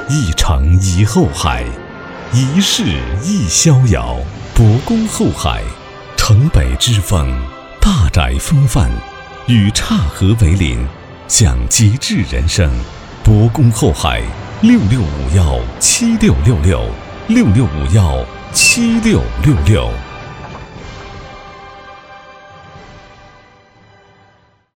一城一后海，一市一逍遥。博公后海，城北之风，大宅风范，与岔河为邻，享极致人生。博公后海，66517666，66517666。